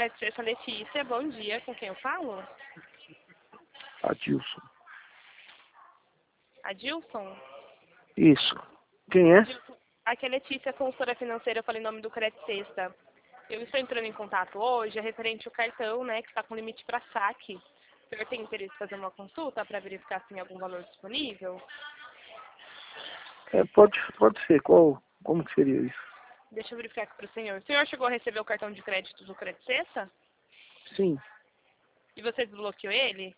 Credit Suisse, Letícia. Bom dia. Com quem eu falo? Adilson. Adilson? Isso. Quem é? Adilson. Aqui é Letícia, consultora financeira. Eu falei em nome do Credit Suisse. Eu estou entrando em contato hoje, referente ao cartão, né, que está com limite para saque. O senhor tem interesse em fazer uma consulta para verificar se tem algum valor disponível? Pode ser. Como que seria isso? Deixa eu verificar aqui para o senhor. O senhor chegou a receber o cartão de crédito do Credit Suisse? Sim. E você desbloqueou ele?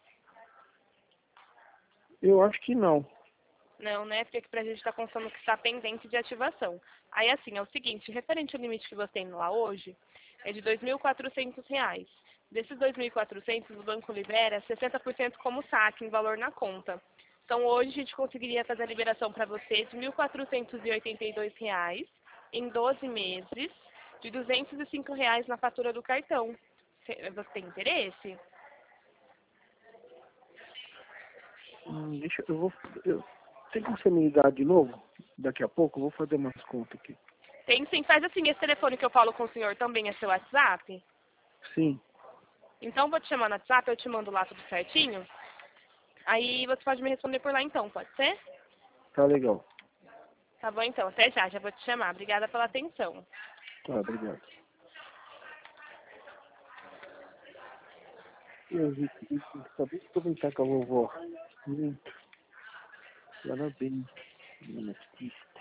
Eu acho que não. Não, né? Porque aqui pra gente está constando que está pendente de ativação. Aí, assim, é o seguinte, referente ao limite que você tem lá hoje, é de R$ 2.400. Desses 2.400, o banco libera 60% como saque em valor na conta. Então, hoje a gente conseguiria fazer a liberação para você de R$ 1.482 em 12 meses, de R$ 205 na fatura do cartão. Você tem interesse? Tem como você me ligar de novo? Daqui a pouco eu vou fazer umas contas aqui. Tem sim, faz assim, esse telefone que eu falo com o senhor também é seu WhatsApp? Sim. Então, vou te chamar no WhatsApp, eu te mando lá tudo certinho. Aí você pode me responder por lá então, pode ser? Tá legal. Tá bom então, até já, já vou te chamar. Obrigada pela atenção. Tá, obrigado. Eu vi que acabei de comentar com a vovó. Muito. Parabéns, menina.